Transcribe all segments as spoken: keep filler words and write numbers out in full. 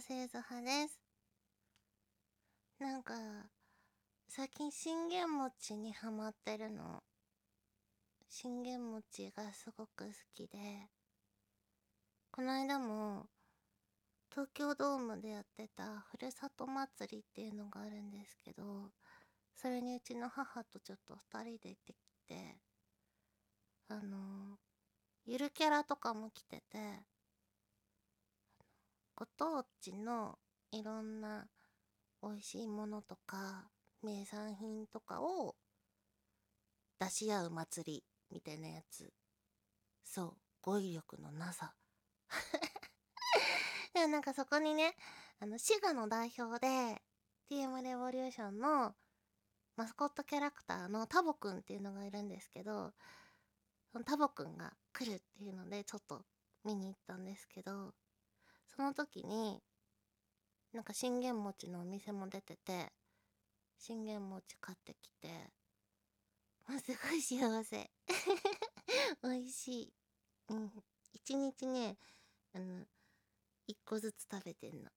星座派です。なんか、最近信玄餅にハマってるの。信玄餅がすごく好きで、この間も東京ドームでやってたふるさと祭りっていうのがあるんですけど、それにうちの母とちょっと二人で行ってきて、あの、ゆるキャラとかも来てて、ご当地のいろんな美味しいものとか名産品とかを出し合う祭りみたいなやつ。そう、語彙力のなさ。でもなんかそこにね、あの滋賀の代表で ティーエム レボリューションのマスコットキャラクターのタボくんっていうのがいるんですけど、そのタボくんが来るっていうのでちょっと見に行ったんですけど、その時になんか信玄餅のお店も出てて、信玄餅買ってきて、もうすごい幸せ。美味しい。うん。一日ね、あの、一個ずつ食べてんの。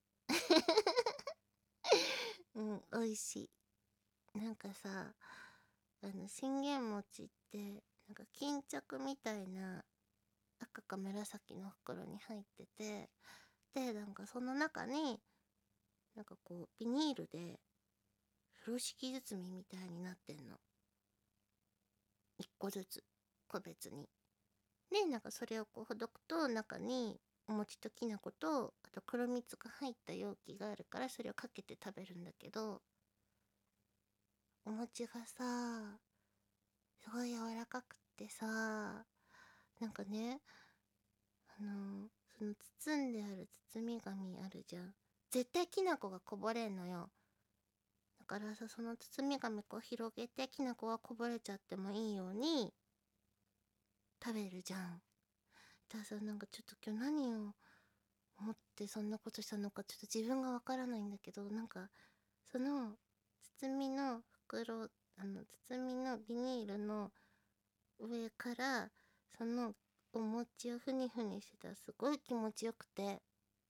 うん、美味しい。なんかさ、あの、信玄餅って、なんか巾着みたいな赤か紫の袋に入ってて、で、なんかその中に、なんかこう、ビニールで、風呂敷包みみたいになってんの。一個ずつ、個別に。で、なんかそれをこうほどくと中にお餅ときな粉とあと黒蜜が入った容器があるからそれをかけて食べるんだけど、お餅がさすごい柔らかくってさ、なんかね、あのその包んである包み紙あるじゃん。絶対きな粉がこぼれんのよ。だからさ、その包み紙こう広げてきな粉がこぼれちゃってもいいように食べるじゃん。だからさ、なんかちょっと今日何を思ってそんなことしたのかちょっと自分がわからないんだけど、なんかその包みの袋、あの包みのビニールの上からそのお餅をふにふにしてたらすごい気持ちよくて、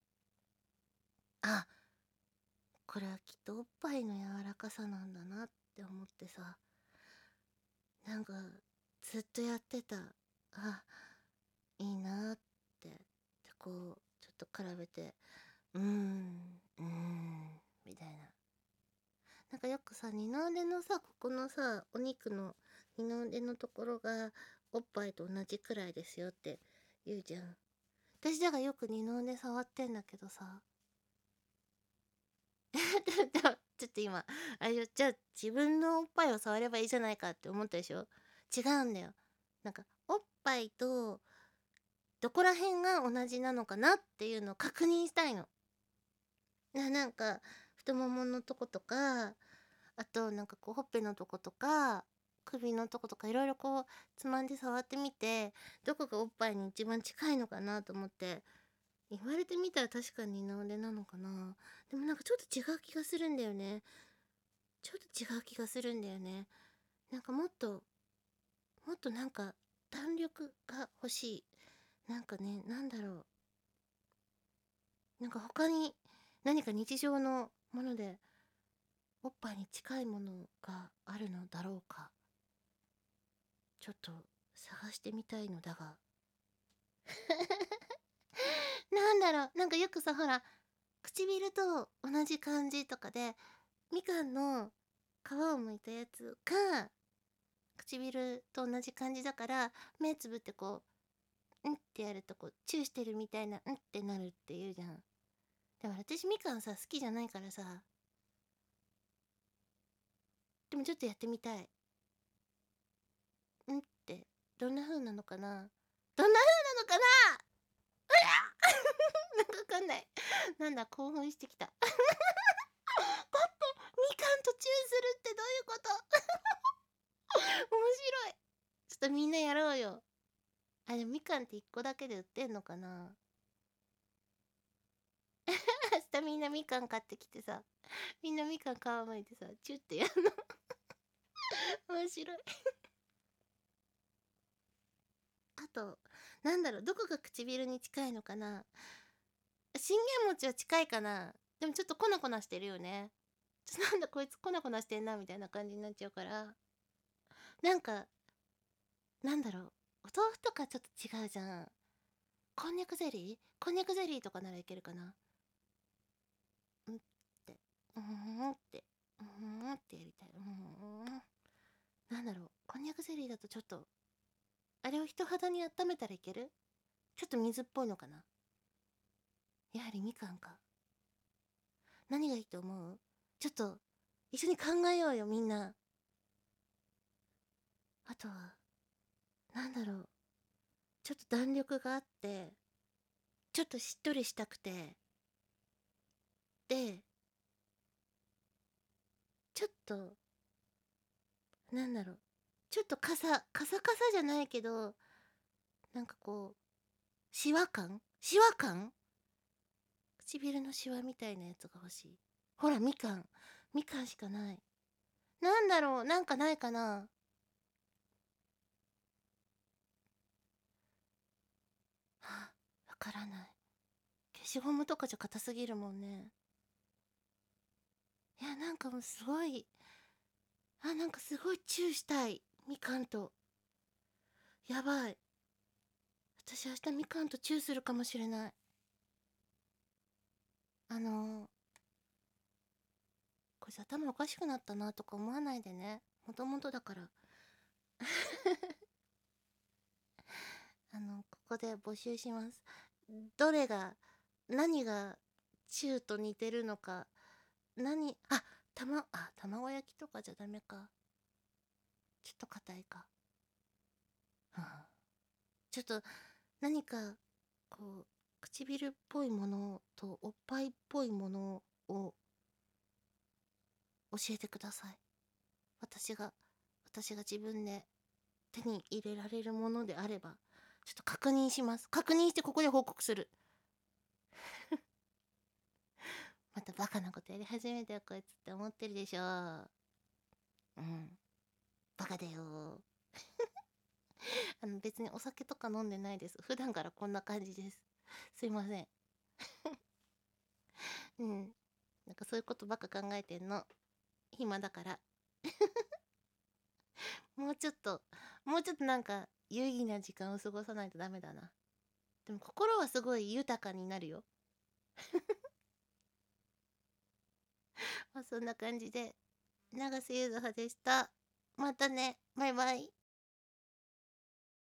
あ、これはきっとおっぱいの柔らかさなんだなって思ってさ、なんかずっとやってた。あ、いいなって。でこうちょっと比べて、うーんうーんみたいな。なんかよくさ、二の腕のさ、ここのさ、お肉の二の腕のところがおっぱいと同じくらいですよって言うじゃん。私だからよく二の腕触ってんだけどさ。ちょっと今、あれよ、じゃあ自分のおっぱいを触ればいいじゃないかって思ったでしょ。違うんだよ。なんか、おっぱいとどこら辺が同じなのかなっていうのを確認したいの。な、なんか、太もものとことか、あとなんかこうほっぺのとことか首のとことかいろいろこうつまんで触ってみて、どこがおっぱいに一番近いのかなと思って。言われてみたら確かに二の腕なのかな。でもなんかちょっと違う気がするんだよね。ちょっと違う気がするんだよね。なんかもっともっとなんか弾力が欲しい。なんかね、なんだろう、なんか他に何か日常のものでおっぱいに近いものがあるのだろうか。ちょっと探してみたいのだが。なんだろう、なんかよくさ、ほら、唇と同じ感じとかで、みかんの皮を剥いたやつが唇と同じ感じだから、目つぶってこう、んってやるとこう、チューしてるみたいな、んってなるって言うじゃん。だから私みかんさ、好きじゃないからさ、でもちょっとやってみたい。んって、どんな風なのかな、どんな風なのかな。なんかわかんない。なんだ、興奮してきた。だって、みかんとチューするってどういうこと。面白い。ちょっとみんなやろうよ。あ、でもみかんっていっこだけで売ってんのかな。明日みんなみかん買ってきてさ、みんなみかん皮むいてさ、チュってやるの。面白い。あと、なんだろう、どこが唇に近いのかな。 信玄餅は近いかな。でもちょっと粉粉してるよね。ちょなんだこいつ粉粉してんなみたいな感じになっちゃうから。なんか、なんだろう。お豆腐とかちょっと違うじゃん。こんにゃくゼリーこんにゃくゼリーとかならいけるかな。うんって、うーんって、うーんってやりたい。うーん。なんだろう。こんにゃくゼリーだとちょっと、あれを人肌に温めたらいける？ちょっと水っぽいのかな。やはりみかんか。何がいいと思う？ちょっと、一緒に考えようよ、みんな。あとは、なんだろう。ちょっと弾力があって、ちょっとしっとりしたくて、で、ちょっと、なんだろう。ちょっとカサ、カサカサじゃないけど、なんかこう、シワ感シワ感唇のシワみたいなやつが欲しい。ほら、みかん。みかんしかない。なんだろう、なんかないかな。はあ、わからない。消しゴムとかじゃ硬すぎるもんね。いや、なんかもうすごい、あ、なんかすごいチューしたい。みかんと。やばい。私明日みかんとチューするかもしれない。あのー、こいつ頭おかしくなったなとか思わないでね。もともとだから。あの、ここで募集します。どれが、何がチューと似てるのか。何、あ、たま、あ、卵焼きとかじゃダメか。ちょっと硬いか。はあ、ちょっと、何か、こう、唇っぽいものとおっぱいっぽいものを教えてください。私が、私が自分で手に入れられるものであれば、ちょっと確認します。確認してここで報告する。またバカなことやり始めたよ、こいつって思ってるでしょ。うん。バカだよ。あの、別にお酒とか飲んでないです。普段からこんな感じです。すいません。うん。なんかそういうことばっか考えてんの。暇だから。もうちょっと、もうちょっとなんか、有意義な時間を過ごさないとダメだな。でも心はすごい豊かになるよ。まあそんな感じで、長瀬ゆずはでした。またね。バイバイ。